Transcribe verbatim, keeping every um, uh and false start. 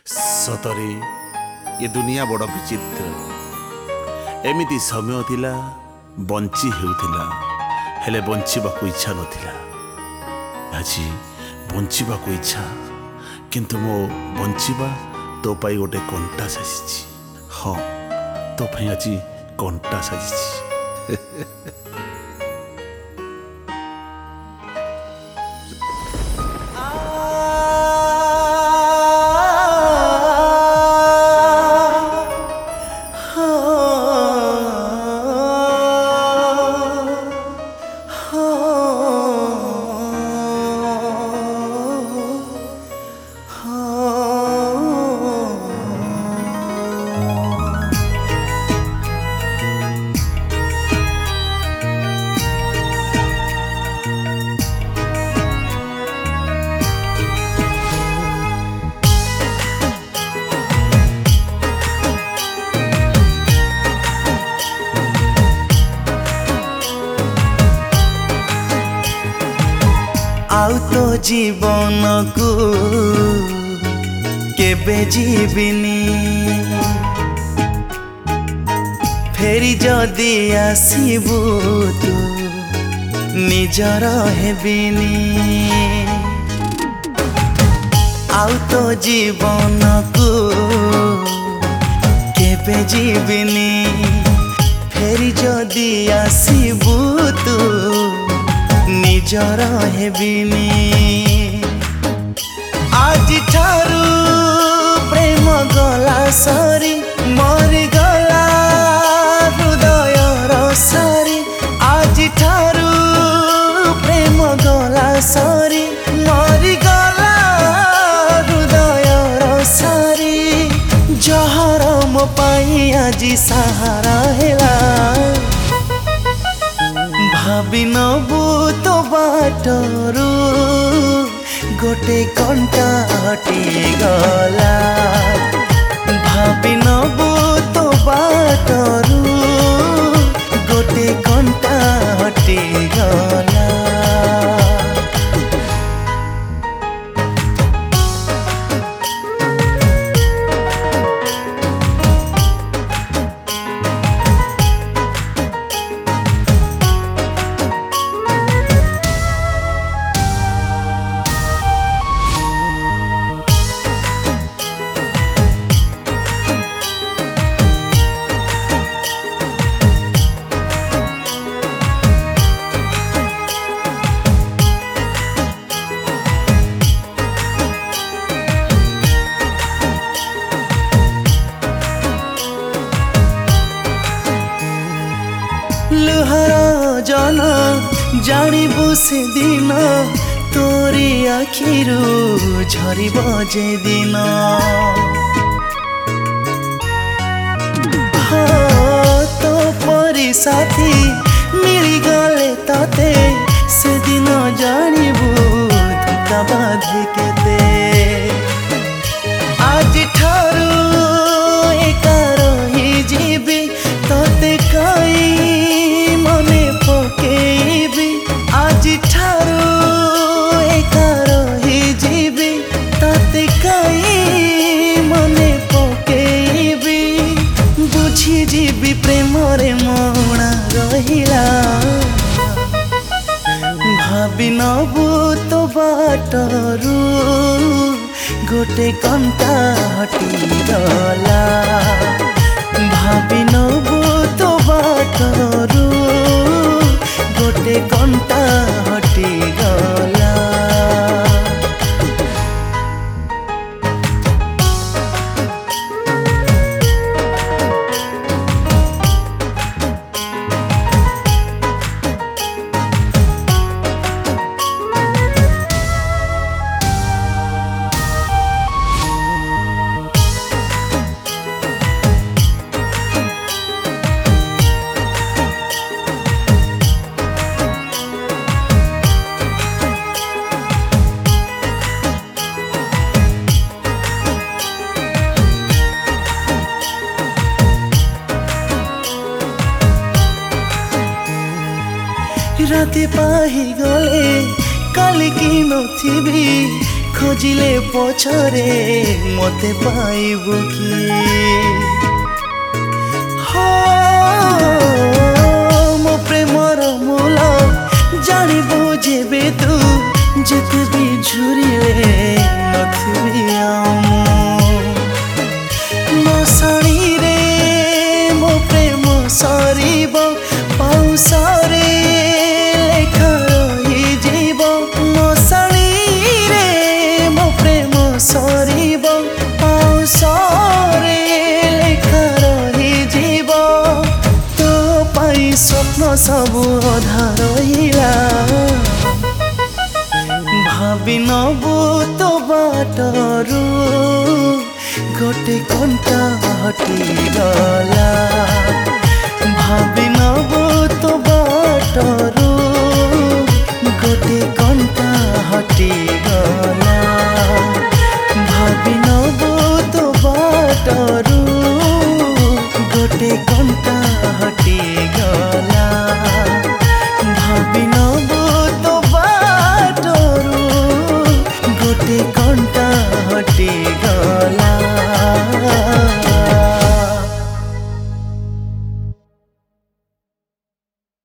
सतरे ये दुनिया बड़ विचित्र। एमिति समय थिला बंची हेउथिला हेले बंचिबाकु इच्छा नथिला। आज बंचिबाकु इच्छा किंतु मो बंचिबा तो पाई गोटे कंटा साजिछि। हाँ तो पाई आज कंटा साजिछि। आउ तो जीवन को केबे जीविनी फेरी जदि आसीबू तू निजर हेबिनी। आउ तो जीवन को केबे जीविनी फेरी जदि आसीबू तू निजर हेबिनी। आज ठारू प्रेम गला सरी मरी गला हृदय रसरी। आज ठारू प्रेम गला सरी मरी गला हृदय रसरी। जहर मो पाई आज सहारा हेला भाभी नबू तो बाटरू गोटे कंटा हटी गला। भाभी नबू तो बाटरू गोटे कंटा हटी गला। लुहार जन जानिबु से दिन तोरी आखिरू झरिब जे दिन। हाँ तो परी साथी मिली गले तते से दिन जानिबु धोखा बाधे केते। आज ठारू एका रही जीवी तते कई मने पकेबी। आज ठारू एका रही जीवी तते कई मने पकेबी। बुझी जीवी प्रेम रे मणा रहिला भाभी नबू तो बाटरू गोटे कंटा हटी गला। भाभी नबू तो बाटरू गोटे कंटा हटी गला। राति पाही गले काली कि नथिबी खोजिले पछरे मते पाइबु कि मो प्रेमर मूल जानिबु जेबे तू जेते भी झुरिले नथिबी आमु मसाणी रे मो प्रेम सरीब पाउसरे लेखा रही जीव मसाणी रे मो प्रेम सरीब पाउसरे लेखा रही जीव तो पाई स्वप्न सबु अधा रहिला भावी नबु तो बाटरू गोटे कंटा हटिगला भावी नबु तो बाटरू गोटे कंटा हटिगला भावी नबु तो बाटरू